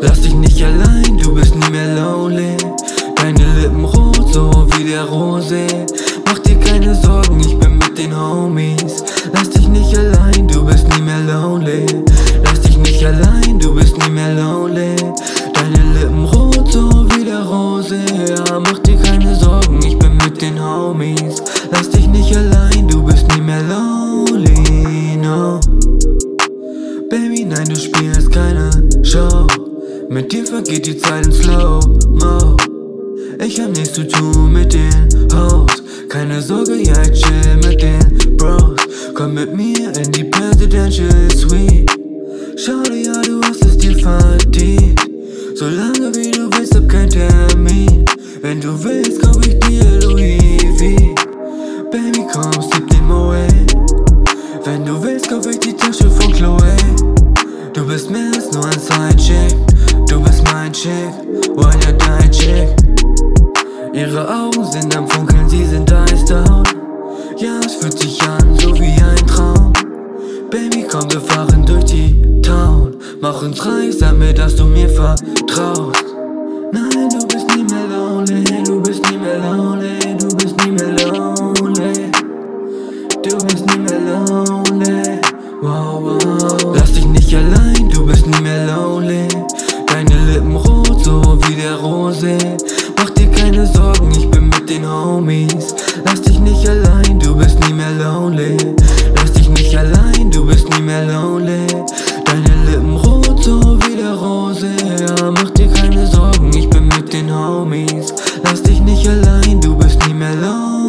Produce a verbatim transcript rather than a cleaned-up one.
Lass dich nicht allein, du bist nie mehr lonely. Deine Lippen rot, so wie der Rosé. Mach dir keine Sorgen, ich bin mit den Homies. Lass dich nicht allein, du bist nie mehr lonely. Lass dich nicht allein, du bist nie mehr lonely. Deine Lippen rot, so wie der Rosé. Ja, mach dir keine Sorgen, ich bin mit den Homies. Lass dich nicht allein, du bist nie mehr lonely, no. Baby, nein, du spielst keine Show. Mit dir vergeht die Zeit in Slow-Mo. Ich hab nichts zu tun mit den Hoes. Keine Sorge, ja, ich chill mit den Bros. Komm mit mir in die Presidential Suite. Schau dir, ja, du hast es dir verdient. Solange wie du willst, hab kein Termin. Wenn du willst, kauf ich dir Louis V. Baby, komm, slip den Moe. Wenn du willst, kauf ich die Tasche von Chloe. Du bist mehr als nur ein Sidechick. Du bist mein Chick, weil ja dein Chick. Ihre Augen sind am Funkeln, sie sind iced out. Ja, es fühlt sich an, so wie ein Traum. Baby, komm, wir fahren durch die Town. Mach uns reich, sag mir, dass du mir vertraust. Nein, du bist nie mehr lonely. Du bist nie mehr lonely. Du bist nie mehr lonely. Du bist nie mehr lonely. Wow, wow. Lass dich nicht allein, du bist nie mehr lonely. Deine Lippen rot, so wie der Rosé. Mach dir keine Sorgen, ich bin mit den Homies. Lass dich nicht allein, du bist nie mehr lonely. Lass dich nicht allein, du bist nie mehr lonely. Deine Lippen rot, so wie der Rosé. Ja, mach dir keine Sorgen, ich bin mit den Homies. Lass dich nicht allein, du bist nie mehr lonely.